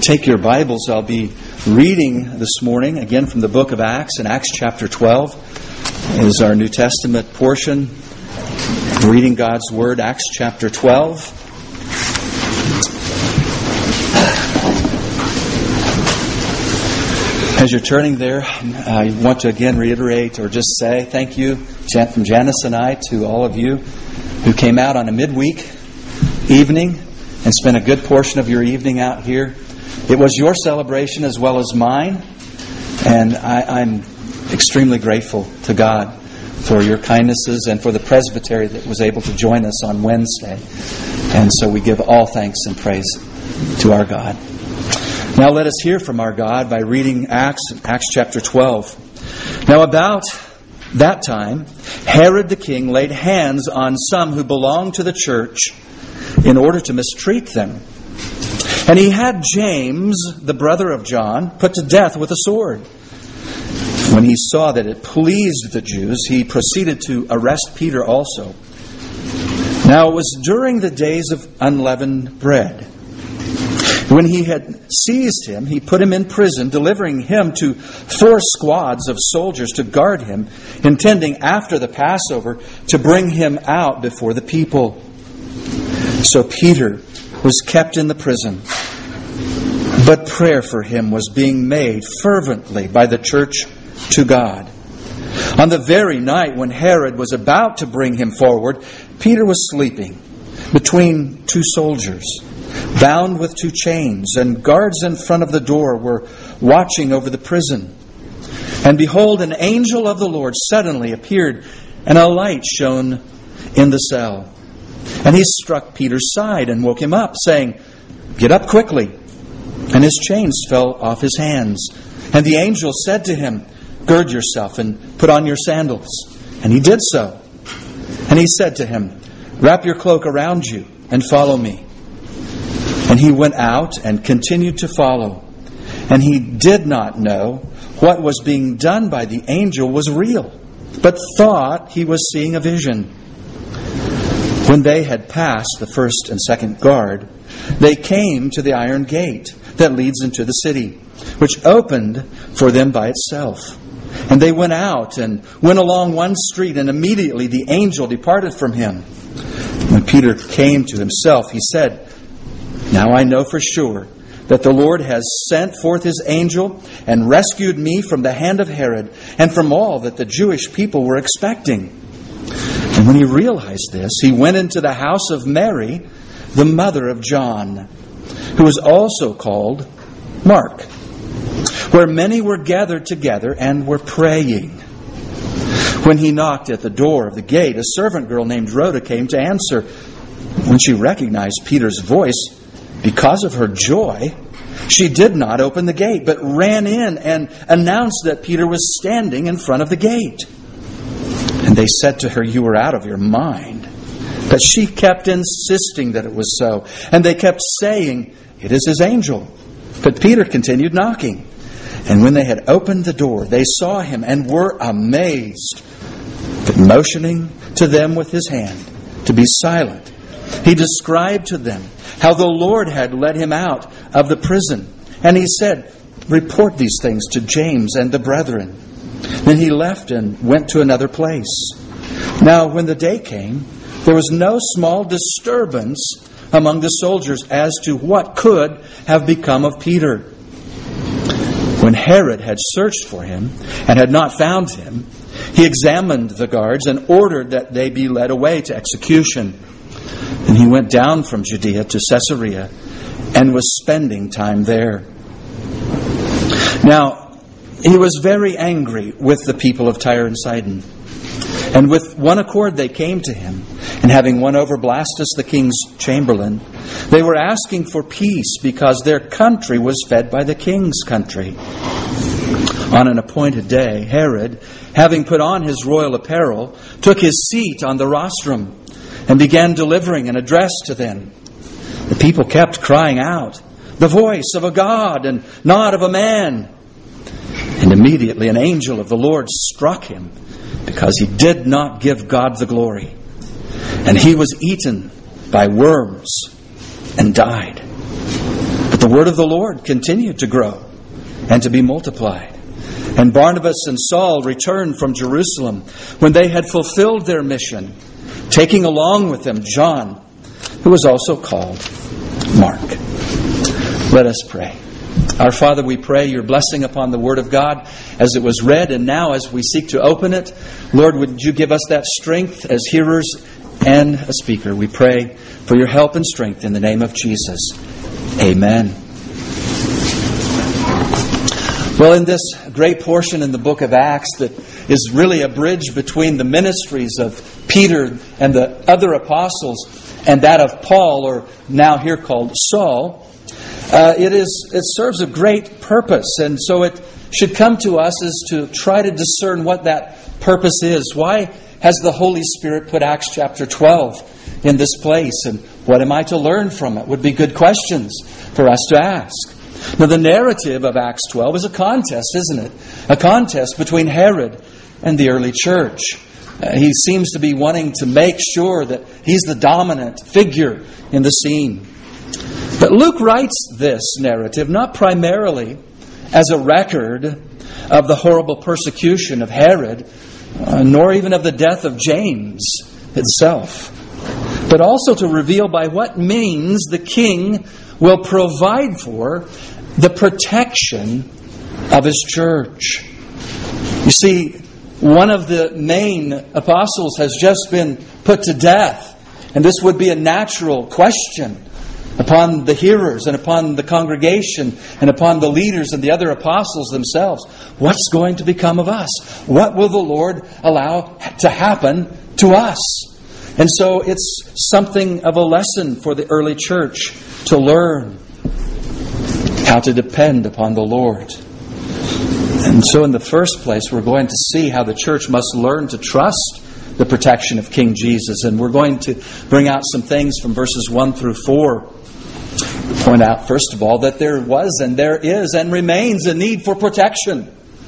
take your Bibles, I'll be reading this morning, again from the book of Acts, in Acts chapter 12 is our New Testament portion. Reading God's Word, Acts chapter 12. As you're turning there, I want to again reiterate or just say thank you from Janice and I to all of you who came out on a midweek evening and spent a good portion of your evening out here. It was your celebration as well as mine, and I'm extremely grateful to God for your kindnesses and for the presbytery that was able to join us on Wednesday. And so we give all thanks and praise to our God. Now let us hear from our God by reading Acts chapter 12. Now about that time, Herod the king laid hands on some who belonged to the church in order to mistreat them. And he had James, the brother of John, put to death with a sword. When he saw that it pleased the Jews, he proceeded to arrest Peter also. Now it was during the days of unleavened bread. When he had seized him, he put him in prison, delivering him to 4 squads of soldiers to guard him, intending after the Passover to bring him out before the people. So Peter was kept in the prison, but prayer for him was being made fervently by the church to God. On the very night when Herod was about to bring him forward, Peter was sleeping between 2 soldiers, bound with 2 chains, and guards in front of the door were watching over the prison. And behold, an angel of the Lord suddenly appeared, and a light shone in the cell. And he struck Peter's side and woke him up, saying, "Get up quickly." And his chains fell off his hands. And the angel said to him, "Gird yourself and put on your sandals." And he did so. And he said to him, "Wrap your cloak around you and follow me." And he went out and continued to follow. And he did not know what was being done by the angel was real, but thought he was seeing a vision. When they had passed the first and second guard, they came to the iron gate that leads into the city, which opened for them by itself. And they went out and went along one street, and immediately the angel departed from him. When Peter came to himself, he said, "Now I know for sure that the Lord has sent forth his angel and rescued me from the hand of Herod and from all that the Jewish people were expecting." And when he realized this, he went into the house of Mary, the mother of John, who was also called Mark, where many were gathered together and were praying. When he knocked at the door of the gate, a servant girl named Rhoda came to answer. When she recognized Peter's voice, because of her joy, she did not open the gate, but ran in and announced that Peter was standing in front of the gate. And they said to her, "You were out of your mind." But she kept insisting that it was so. And they kept saying, "It is his angel." But Peter continued knocking. And when they had opened the door, they saw him and were amazed. But motioning to them with his hand to be silent, he described to them how the Lord had led him out of the prison. And he said, "Report these things to James and the brethren." Then he left and went to another place. Now when the day came, there was no small disturbance among the soldiers as to what could have become of Peter. When Herod had searched for him and had not found him, he examined the guards and ordered that they be led away to execution. And he went down from Judea to Caesarea and was spending time there. Now, he was very angry with the people of Tyre and Sidon. And with one accord they came to him, and having won over Blastus the king's chamberlain, they were asking for peace because their country was fed by the king's country. On an appointed day, Herod, having put on his royal apparel, took his seat on the rostrum and began delivering an address to them. The people kept crying out, "The voice of a God and not of a man." And immediately an angel of the Lord struck him because he did not give God the glory. And he was eaten by worms and died. But the word of the Lord continued to grow and to be multiplied. And Barnabas and Saul returned from Jerusalem when they had fulfilled their mission, taking along with them John, who was also called Mark. Let us pray. Our Father, we pray your blessing upon the Word of God as it was read, and now as we seek to open it. Lord, would you give us that strength as hearers and a speaker? We pray for your help and strength in the name of Jesus. Amen. Well, in this great portion in the book of Acts that is really a bridge between the ministries of Peter and the other apostles and that of Paul, or now here called Saul, it serves a great purpose. And so it should come to us as to try to discern what that purpose is. Why has the Holy Spirit put Acts chapter 12 in this place? And what am I to learn from it? Would be good questions for us to ask. Now, the narrative of Acts 12 is a contest, isn't it? A contest between Herod and the early church. He seems to be wanting to make sure that he's the dominant figure in the scene. But Luke writes this narrative not primarily as a record of the horrible persecution of Herod, nor even of the death of James itself, but also to reveal by what means the king will provide for the protection of his church. You see, one of the main apostles has just been put to death, and this would be a natural question upon the hearers and upon the congregation and upon the leaders and the other apostles themselves. What's going to become of us? What will the Lord allow to happen to us? And so it's something of a lesson for the early church to learn how to depend upon the Lord. And so in the first place, we're going to see how the church must learn to trust the protection of King Jesus. And we're going to bring out some things from verses 1 through 4. Point out, first of all, that there was and there is and remains a need for protection.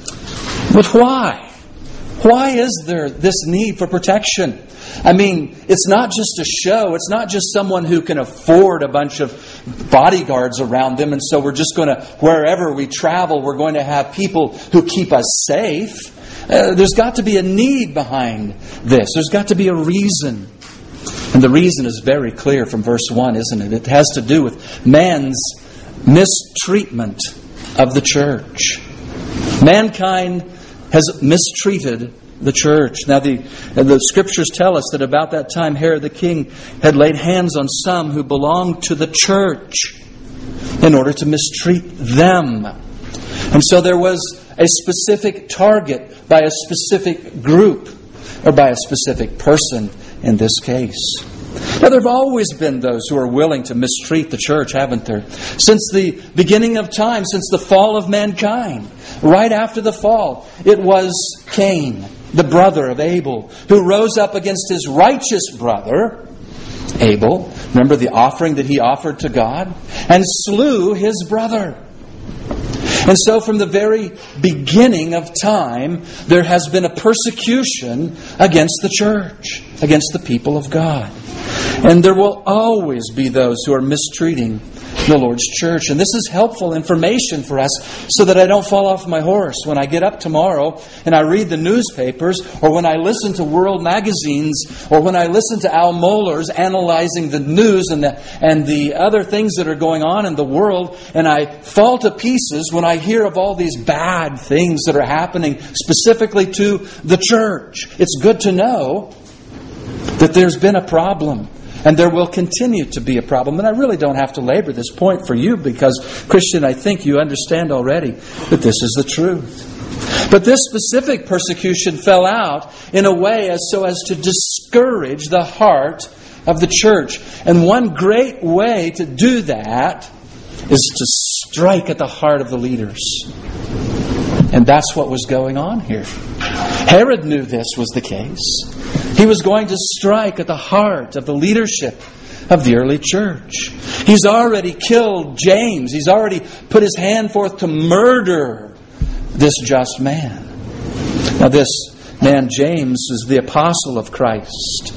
But why? Why is there this need for protection? I mean, it's not just a show. It's not just someone who can afford a bunch of bodyguards around them, and so we're just going to, wherever we travel, we're going to have people who keep us safe. There's got to be a need behind this. There's got to be a reason. And the reason is very clear from verse 1, isn't it? It has to do with man's mistreatment of the church. Mankind has mistreated the church. Now, the Scriptures tell us that about that time, Herod the king had laid hands on some who belonged to the church in order to mistreat them. And so there was a specific target by a specific group, or by a specific person in this case. Now, there have always been those who are willing to mistreat the church, haven't there? Since the beginning of time, since the fall of mankind, right after the fall, it was Cain, the brother of Abel, who rose up against his righteous brother, Abel. Remember the offering that he offered to God? And slew his brother. And so from the very beginning of time, there has been a persecution against the church, against the people of God. And there will always be those who are mistreating the Lord's church. And this is helpful information for us so that I don't fall off my horse when I get up tomorrow and I read the newspapers, or when I listen to world magazines, or when I listen to Al Mohler's analyzing the news and the other things that are going on in the world, and I fall to pieces when I hear of all these bad things that are happening specifically to the church. It's good to know that there's been a problem. And there will continue to be a problem. And I really don't have to labor this point for you because, Christian, I think you understand already that this is the truth. But this specific persecution fell out in a way so as to discourage the heart of the church. And one great way to do that is to strike at the heart of the leaders. And that's what was going on here. Herod knew this was the case. He was going to strike at the heart of the leadership of the early church. He's already killed James. He's already put his hand forth to murder this just man. Now, this man, James, is the apostle of Christ.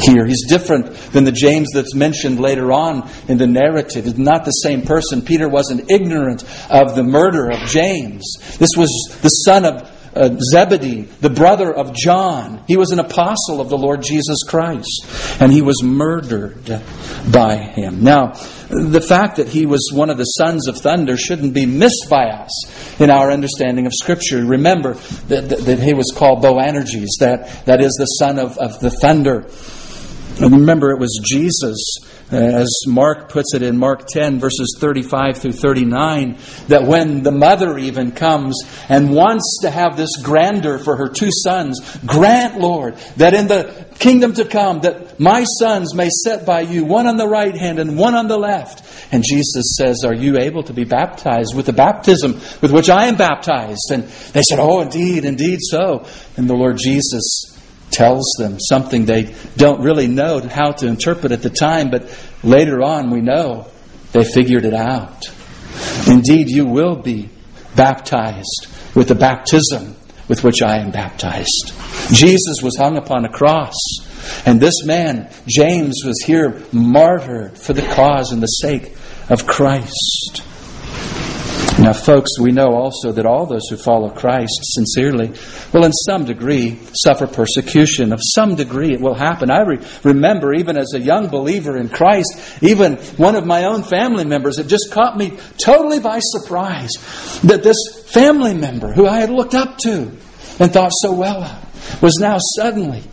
here. He's different than the James that's mentioned later on in the narrative. He's not the same person. Peter wasn't ignorant of the murder of James. This was the son of Zebedee, the brother of John. He was an apostle of the Lord Jesus Christ, and he was murdered by him. Now, the fact that he was one of the sons of thunder shouldn't be missed by us in our understanding of Scripture. Remember that he was called Boanerges, that is the son of the thunder. And remember, it was Jesus, as Mark puts it in Mark 10, verses 35 through 39, that when the mother even comes and wants to have this grandeur for her two sons, grant, Lord, that in the kingdom to come, that my sons may sit by you, one on the right hand and one on the left. And Jesus says, are you able to be baptized with the baptism with which I am baptized? And they said, oh, indeed so. And the Lord Jesus tells them something they don't really know how to interpret at the time, but later on we know they figured it out. Indeed, you will be baptized with the baptism with which I am baptized. Jesus was hung upon a cross, and this man, James, was here martyred for the cause and the sake of Christ. Now, folks, we know also that all those who follow Christ sincerely will in some degree suffer persecution. Of some degree it will happen. I remember even as a young believer in Christ, even one of my own family members, it just caught me totally by surprise that this family member who I had looked up to and thought so well of was now suddenly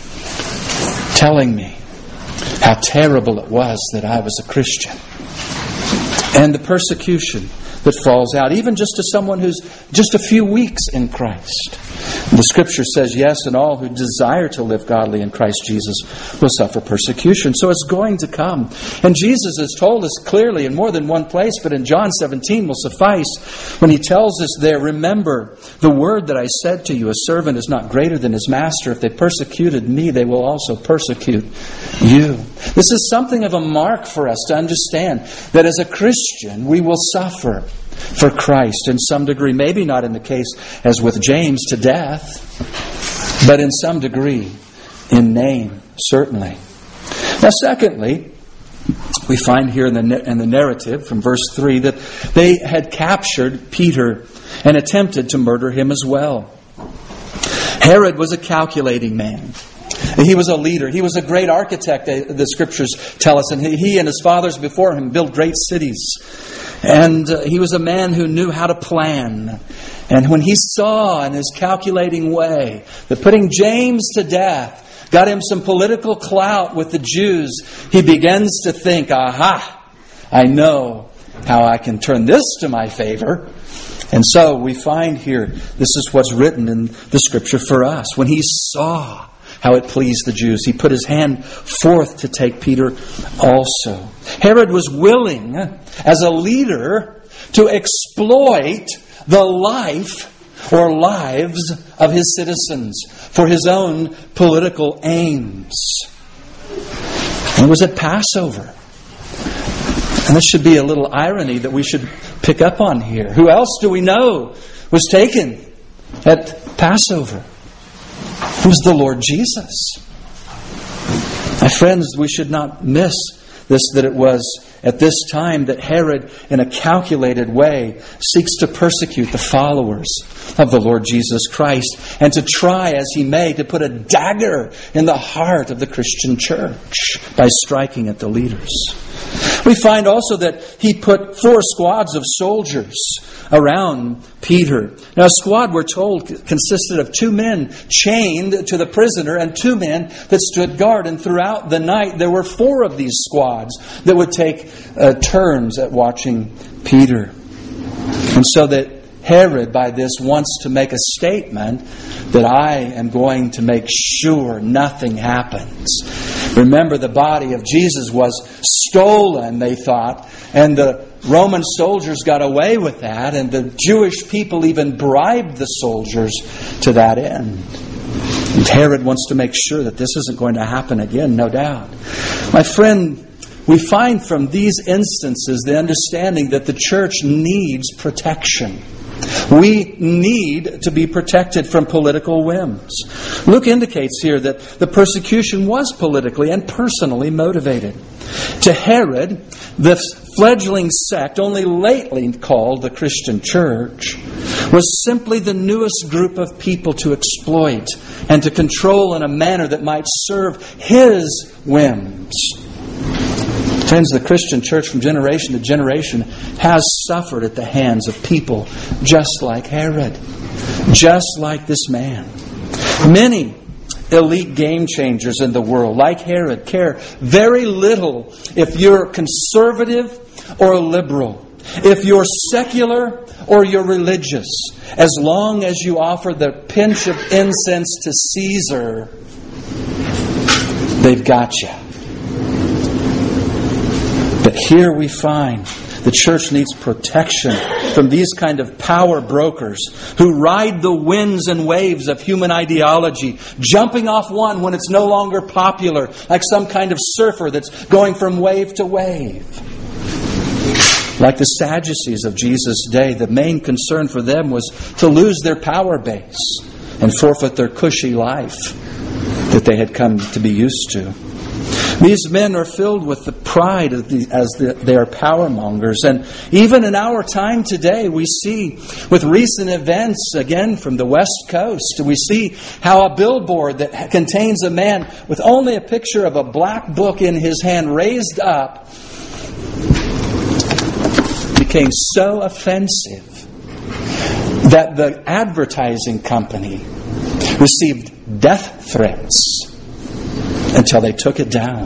telling me how terrible it was that I was a Christian. And the persecution that falls out, even just to someone who's just a few weeks in Christ. The Scripture says, yes, and all who desire to live godly in Christ Jesus will suffer persecution. So it's going to come. And Jesus has told us clearly in more than one place, but in John 17 will suffice, when He tells us there, remember the word that I said to you, a servant is not greater than his master. If they persecuted me, they will also persecute you. This is something of a mark for us to understand that as a Christian, we will suffer for Christ in some degree. Maybe not in the case as with James to death, but in some degree in name, certainly. Now, secondly, we find here in the narrative from verse 3 that they had captured Peter and attempted to murder him as well. Herod was a calculating man. He was a leader. He was a great architect, the Scriptures tell us. And he and his fathers before him built great cities. And he was a man who knew how to plan. And when he saw in his calculating way that putting James to death got him some political clout with the Jews, he begins to think, aha, I know how I can turn this to my favor. And so we find here, this is what's written in the Scripture for us. When he saw how it pleased the Jews, he put his hand forth to take Peter also. Herod was willing, as a leader, to exploit the life or lives of his citizens for his own political aims. And it was at Passover. And this should be a little irony that we should pick up on here. Who else do we know was taken at Passover? It was the Lord Jesus. My friends, we should not miss this, that it was at this time that Herod, in a calculated way, seeks to persecute the followers of the Lord Jesus Christ and to try, as he may, to put a dagger in the heart of the Christian church by striking at the leaders. We find also that he put 4 squads of soldiers around Peter. Now, a squad, we're told, consisted of 2 men chained to the prisoner and 2 men that stood guard. And throughout the night, there were 4 of these squads that would take turns at watching Peter. And so that Herod, by this, wants to make a statement that I am going to make sure nothing happens. Remember, the body of Jesus was stolen, they thought, and the Roman soldiers got away with that, and the Jewish people even bribed the soldiers to that end. And Herod wants to make sure that this isn't going to happen again, no doubt. My friend, we find from these instances the understanding that the church needs protection. We need to be protected from political whims. Luke indicates here that the persecution was politically and personally motivated. To Herod, the fledgling sect, only lately called the Christian church, was simply the newest group of people to exploit and to control in a manner that might serve his whims. Friends, the Christian church from generation to generation has suffered at the hands of people just like Herod, just like this man. Many elite game changers in the world, like Herod, care very little if you're conservative or liberal, if you're secular or you're religious, as long as you offer the pinch of incense to Caesar, they've got you. But here we find the church needs protection from these kind of power brokers who ride the winds and waves of human ideology, jumping off one when it's no longer popular, like some kind of surfer that's going from wave to wave. Like the Sadducees of Jesus' day, the main concern for them was to lose their power base and forfeit their cushy life that they had come to be used to. These men are filled with the pride of they are power mongers. And even in our time today, we see with recent events, again from the West Coast, we see how a billboard that contains a man with only a picture of a black book in his hand raised up became so offensive that the advertising company received death threats until they took it down.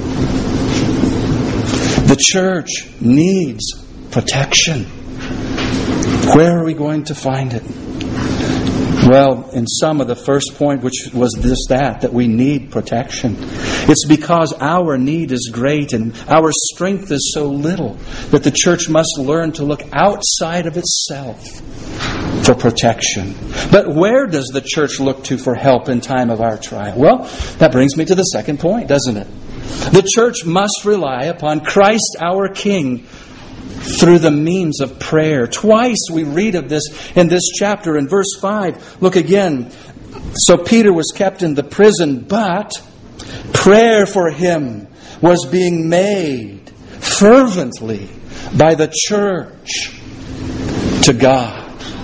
The church needs protection. Where are we going to find it? Well, in sum of the first point, which was that we need protection. It's because our need is great and our strength is so little that the church must learn to look outside of itself for protection. But where does the church look to for help in time of our trial? Well, that brings me to the second point, doesn't it? The church must rely upon Christ our King through the means of prayer. Twice we read of this in this chapter. In verse 5, look again. So Peter was kept in the prison, but prayer for him was being made fervently by the church to God.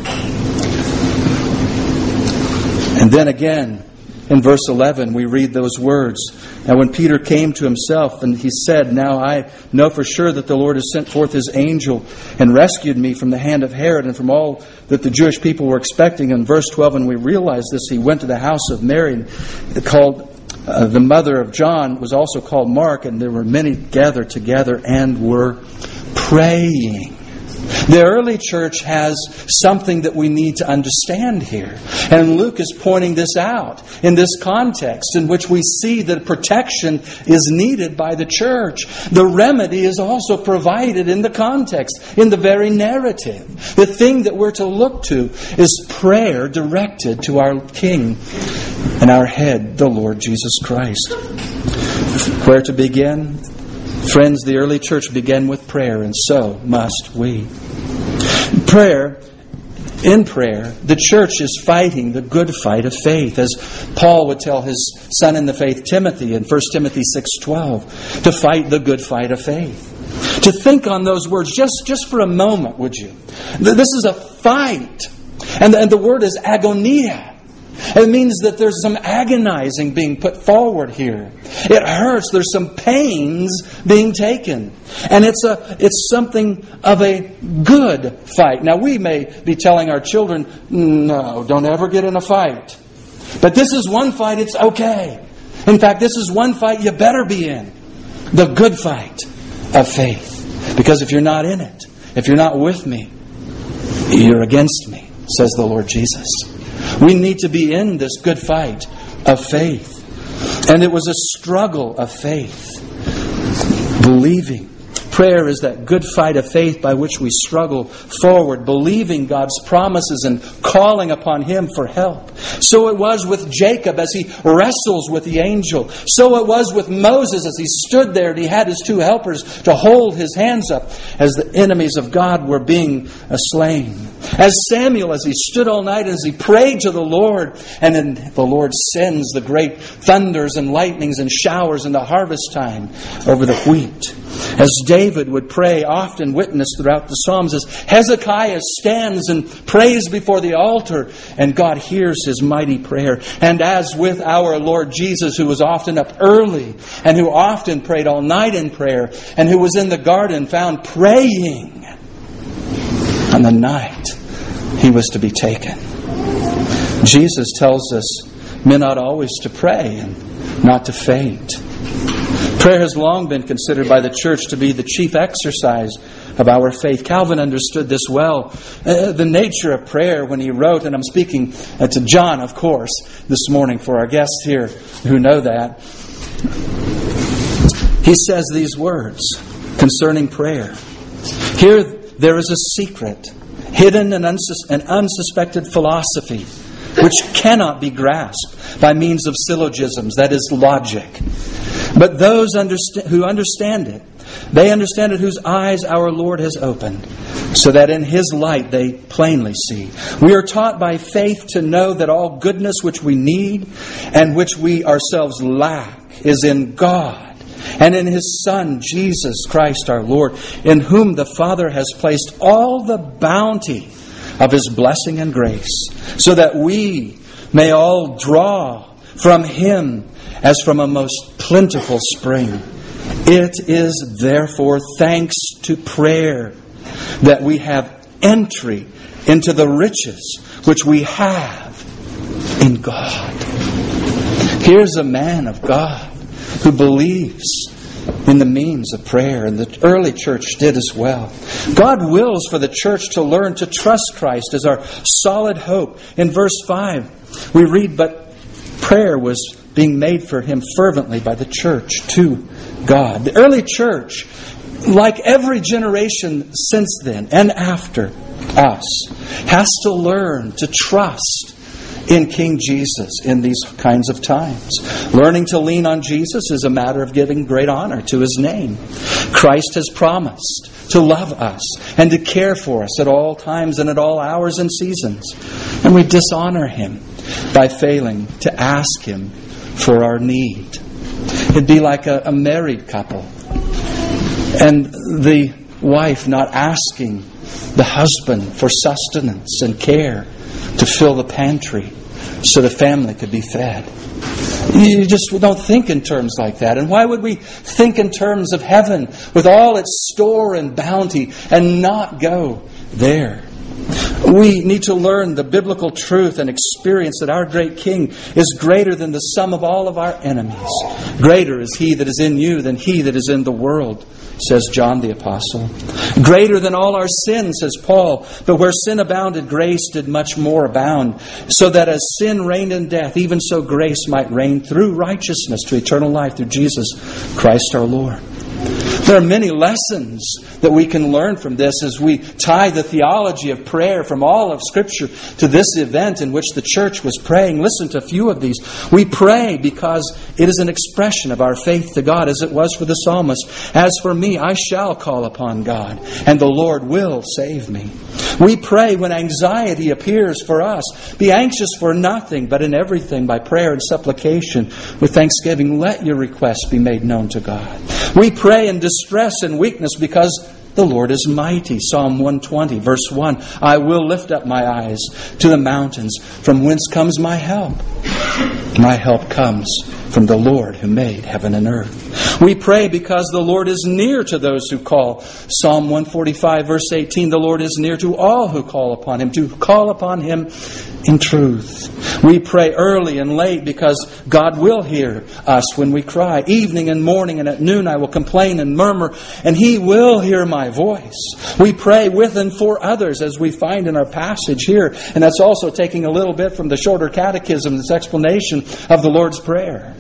And then again, in verse 11, we read those words. Now when Peter came to himself, and he said, "Now I know for sure that the Lord has sent forth His angel and rescued me from the hand of Herod and from all that the Jewish people were expecting." In verse 12, and we realize this, he went to the house of Mary, called the mother of John, was also called Mark, and there were many gathered together and were praying. The early church has something that we need to understand here. And Luke is pointing this out in this context in which we see that protection is needed by the church. The remedy is also provided in the context, in the very narrative. The thing that we're to look to is prayer directed to our King and our head, the Lord Jesus Christ. Where to begin? Friends, the early church began with prayer, and so must we. In prayer, the church is fighting the good fight of faith, as Paul would tell his son in the faith, Timothy, in 1 Timothy 6:12, to fight the good fight of faith. To think on those words just for a moment, would you? This is a fight, and the word is agonia. It means that there's some agonizing being put forward here. It hurts. There's some pains being taken. And it's something of a good fight. Now, we may be telling our children, no, don't ever get in a fight. But this is one fight, it's okay. In fact, this is one fight you better be in. The good fight of faith. Because if you're not in it, if you're not with me, you're against me, says the Lord Jesus. We need to be in this good fight of faith. And it was a struggle of faith. Believing. Prayer is that good fight of faith by which we struggle forward, believing God's promises and calling upon Him for help. So it was with Jacob as he wrestles with the angel. So it was with Moses as he stood there and he had his two helpers to hold his hands up as the enemies of God were being slain. As Samuel, as he stood all night, as he prayed to the Lord, and then the Lord sends the great thunders and lightnings and showers in the harvest time over the wheat. As David would pray, often witnessed throughout the Psalms, as Hezekiah stands and prays before the altar, and God hears his mighty prayer. And as with our Lord Jesus, who was often up early, and who often prayed all night in prayer, and who was in the garden found praying on the night he was to be taken. Jesus tells us men ought always to pray and not to faint. Prayer has long been considered by the church to be the chief exercise of our faith. Calvin understood this well. The nature of prayer when he wrote, and I'm speaking to John, of course, this morning for our guests here who know that. He says these words concerning prayer. Here there is a secret, hidden and unsuspected philosophy, which cannot be grasped by means of syllogisms, that is, logic. But those who understand it, they understand it whose eyes our Lord has opened, so that in His light they plainly see. We are taught by faith to know that all goodness which we need and which we ourselves lack is in God and in His Son, Jesus Christ our Lord, in whom the Father has placed all the bounty of His blessing and grace, so that we may all draw from Him as from a most plentiful spring. It is therefore thanks to prayer that we have entry into the riches which we have in God. Here's a man of God who believes in the means of prayer, and the early church did as well. God wills for the church to learn to trust Christ as our solid hope. In verse 5, we read, "But prayer was being made for him fervently by the church to God." The early church, like every generation since then and after us, has to learn to trust in King Jesus in these kinds of times. Learning to lean on Jesus is a matter of giving great honor to His name. Christ has promised to love us and to care for us at all times and at all hours and seasons. And we dishonor Him by failing to ask Him for our need. It'd be like a married couple and the wife not asking the husband for sustenance and care to fill the pantry so the family could be fed. You just don't think in terms like that. And why would we think in terms of heaven with all its store and bounty and not go there? We need to learn the biblical truth and experience that our great King is greater than the sum of all of our enemies. Greater is He that is in you than he that is in the world, says John the Apostle. Greater than all our sins, says Paul. But where sin abounded, grace did much more abound. So that as sin reigned in death, even so grace might reign through righteousness to eternal life through Jesus Christ our Lord. There are many lessons that we can learn from this as we tie the theology of prayer from all of Scripture to this event in which the church was praying. Listen to a few of these. We pray because it is an expression of our faith to God, as it was for the psalmist. "As for me, I shall call upon God, and the Lord will save me." We pray when anxiety appears for us. "Be anxious for nothing, but in everything by prayer and supplication with thanksgiving let your requests be made known to God." We pray in distress and weakness because the Lord is mighty. Psalm 120, verse 1. "I will lift up my eyes to the mountains. From whence comes my help? My help comes from the Lord who made heaven and earth." We pray because the Lord is near to those who call. Psalm 145, verse 18. "The Lord is near to all who call upon Him, to call upon Him in truth." We pray early and late because God will hear us when we cry. "Evening and morning and at noon I will complain and murmur, and He will hear my voice." We pray with and for others, as we find in our passage here. And that's also taking a little bit from the shorter catechism, this explanation of the Lord's Prayer.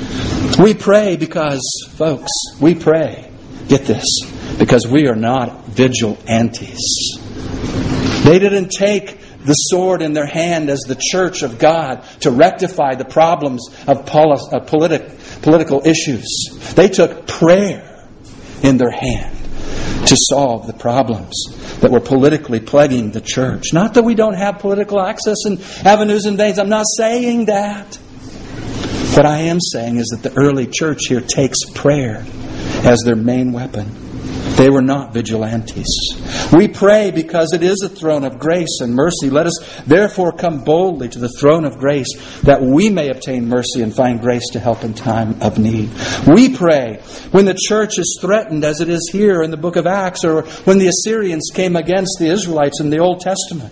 We pray because, folks, we pray, get this, because we are not vigilantes. They didn't take the sword in their hand as the church of God to rectify the problems of political issues. They took prayer in their hand to solve the problems that were politically plaguing the church. Not that we don't have political access and avenues and veins. I'm not saying that. What I am saying is that the early church here takes prayer as their main weapon. They were not vigilantes. We pray because it is a throne of grace and mercy. Let us therefore come boldly to the throne of grace that we may obtain mercy and find grace to help in time of need. We pray when the church is threatened, as it is here in the book of Acts, or when the Assyrians came against the Israelites in the Old Testament.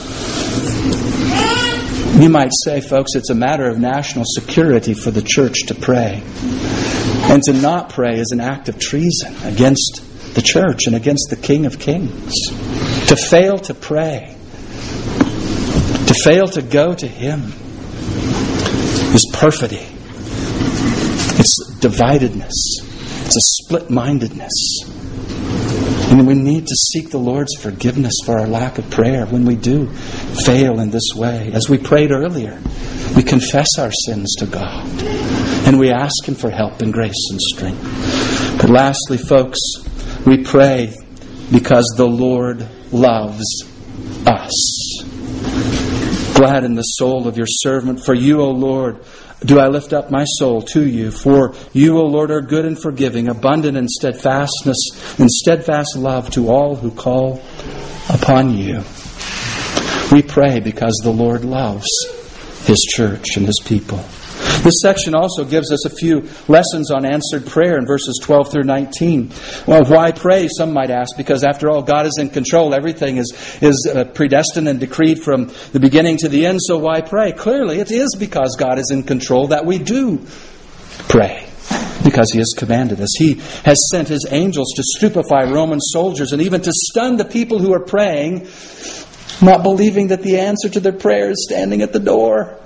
You might say, folks, it's a matter of national security for the church to pray. And to not pray is an act of treason against the church and against the King of Kings. To fail to pray, to fail to go to Him, is perfidy. It's dividedness. It's a split-mindedness. And we need to seek the Lord's forgiveness for our lack of prayer when we do fail in this way. As we prayed earlier, we confess our sins to God and we ask Him for help and grace and strength. But lastly, folks, we pray because the Lord loves us. Glad in the soul of your servant. For you, O Lord, do I lift up my soul to you. For you, O Lord, are good and forgiving, abundant in steadfastness and steadfast love to all who call upon you. We pray because the Lord loves His church and His people. This section also gives us a few lessons on answered prayer in verses 12 through 19. Well, why pray, some might ask, because after all, God is in control. Everything is predestined and decreed from the beginning to the end, so why pray? Clearly, it is because God is in control that we do pray. Because He has commanded us. He has sent His angels to stupefy Roman soldiers and even to stun the people who are praying, not believing that the answer to their prayer is standing at the door.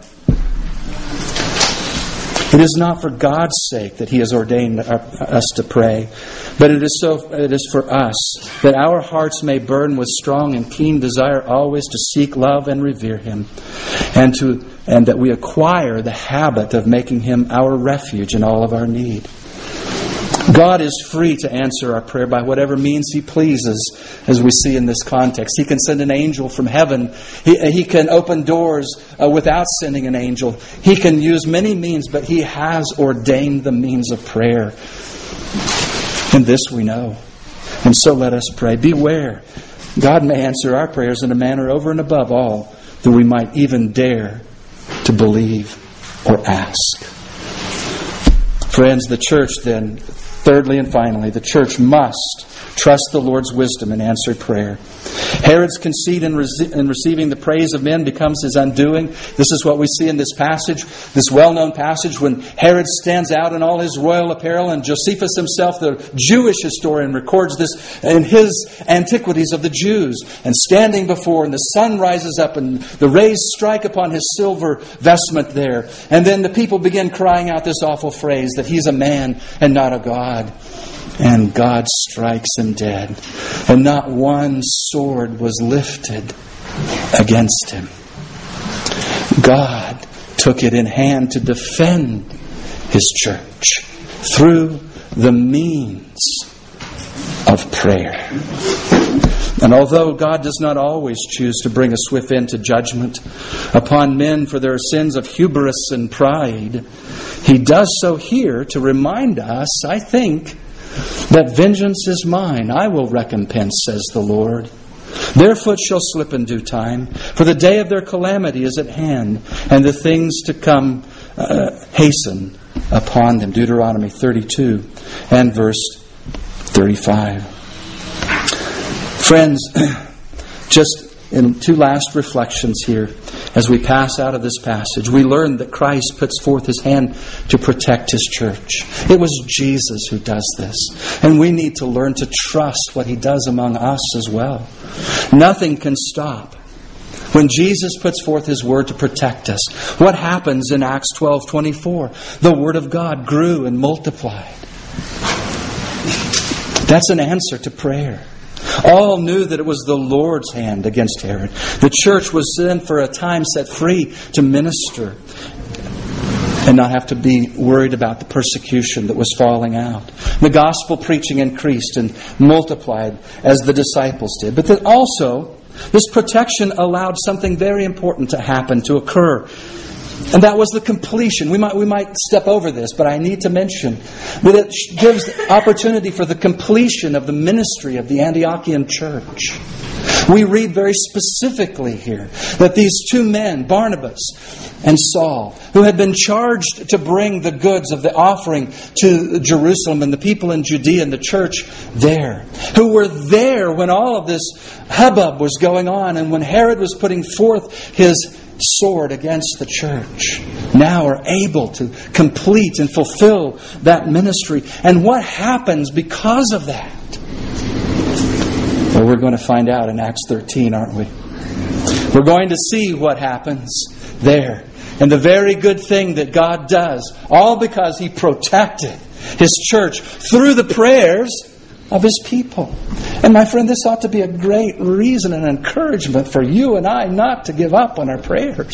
It is not for God's sake that He has ordained us to pray, but it is for us, that our hearts may burn with strong and keen desire always to seek, love, and revere Him, and that we acquire the habit of making Him our refuge in all of our need. God is free to answer our prayer by whatever means He pleases, as we see in this context. He can send an angel from heaven. He can open doors without sending an angel. He can use many means, but He has ordained the means of prayer. And this we know. And so let us pray. Beware. God may answer our prayers in a manner over and above all that we might even dare to believe or ask. Friends, the church then, thirdly and finally, the church must trust the Lord's wisdom in answered prayer. Herod's conceit in receiving the praise of men becomes his undoing. This is what we see in this passage, this well-known passage, when Herod stands out in all his royal apparel, and Josephus himself, the Jewish historian, records this in his Antiquities of the Jews. And standing before, and the sun rises up, and the rays strike upon his silver vestment there. And then the people begin crying out this awful phrase, that he's a man and not a god. And God strikes him dead. And not one sword was lifted against him. God took it in hand to defend His church through the means of prayer. And although God does not always choose to bring a swift end to judgment upon men for their sins of hubris and pride, He does so here to remind us, I think, that vengeance is mine, I will recompense, says the Lord. Their foot shall slip in due time, for the day of their calamity is at hand, and the things to come hasten upon them. Deuteronomy 32 and verse 35. Friends, just in two last reflections here, as we pass out of this passage, we learn that Christ puts forth His hand to protect His church. It was Jesus who does this. And we need to learn to trust what He does among us as well. Nothing can stop when Jesus puts forth His word to protect us. What happens in Acts 12:24? The Word of God grew and multiplied. That's an answer to prayer. All knew that it was the Lord's hand against Herod. The church was then for a time set free to minister and not have to be worried about the persecution that was falling out. The gospel preaching increased and multiplied as the disciples did. But then also, this protection allowed something very important to happen, to occur. And that was the completion. We might step over this, but I need to mention that it gives opportunity for the completion of the ministry of the Antiochian church. We read very specifically here that these two men, Barnabas and Saul, who had been charged to bring the goods of the offering to Jerusalem and the people in Judea and the church there, who were there when all of this hubbub was going on and when Herod was putting forth his sword against the church, now are able to complete and fulfill that ministry. And what happens because of that? Well, we're going to find out in Acts 13, aren't we? We're going to see what happens there. And the very good thing that God does, all because He protected His church through the prayers of His people. And my friend, this ought to be a great reason and encouragement for you and I not to give up on our prayers.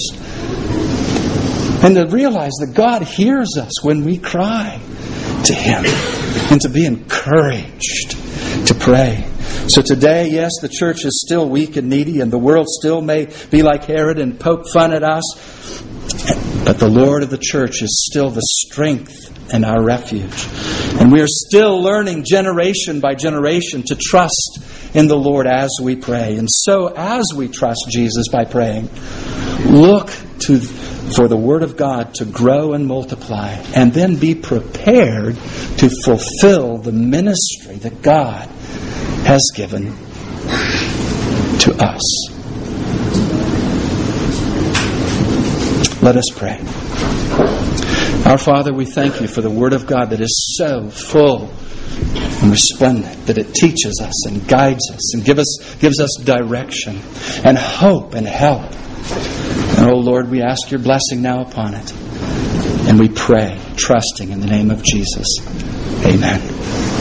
And to realize that God hears us when we cry to Him. And to be encouraged to pray. So today, yes, the church is still weak and needy, and the world still may be like Herod and poke fun at us. But the Lord of the church is still the strength and our refuge. And we are still learning generation by generation to trust in the Lord as we pray. And so as we trust Jesus by praying, look for the Word of God to grow and multiply, and then be prepared to fulfill the ministry that God has given to us. Let us pray. Our Father, we thank You for the Word of God that is so full and resplendent, that it teaches us and guides us and gives us direction and hope and help. And oh Lord, we ask Your blessing now upon it. And we pray, trusting in the name of Jesus. Amen.